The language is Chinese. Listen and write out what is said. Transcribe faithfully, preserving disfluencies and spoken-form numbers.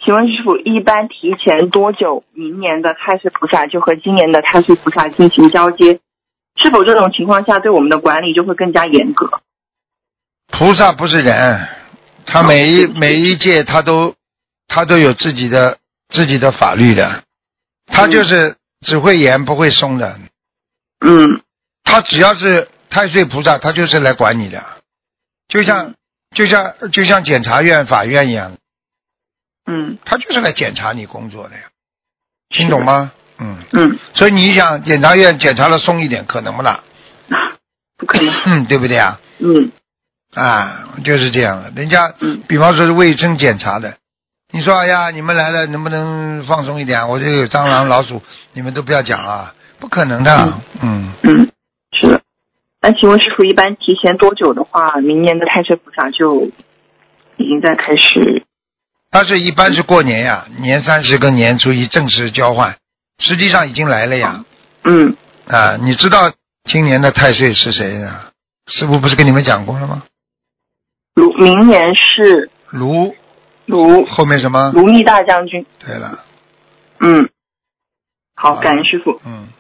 请问师傅，一般提前多久明年的太岁菩萨就和今年的太岁菩萨进行交接？是否这种情况下对我们的管理就会更加严格？ 菩萨不是人，他每一、哦、每一届他都他都有自己的自己的法律的，他就是只会严不会松的。 嗯， 他只要是太岁菩萨，他就是来管你的，就像、嗯、就像就像检察院、法院一样。 嗯，他就是来检查你工作的呀，听懂吗？嗯嗯， 所以你想检察院检查的松一点，可能不啦？ 不可能， 嗯，对不对啊？ 嗯， 啊，就是这样的。人家， 嗯， 比方说是卫生检查的，你说哎呀，你们来了能不能放松一点？我这有蟑螂、老鼠，你们都不要讲啊，不可能的。 嗯嗯，是的。那请问师傅，一般提前多久的话，明年的太岁菩萨就已经在开始？ 他是一般是过年呀，年三十跟年初一正式交换，实际上已经来了呀。 嗯。 啊，你知道今年的太岁是谁呀？师父不是跟你们讲过了吗？ 卢，明年是卢卢， 后面什么？ 卢密大将军。 对了。 嗯。好，感恩师父。 嗯。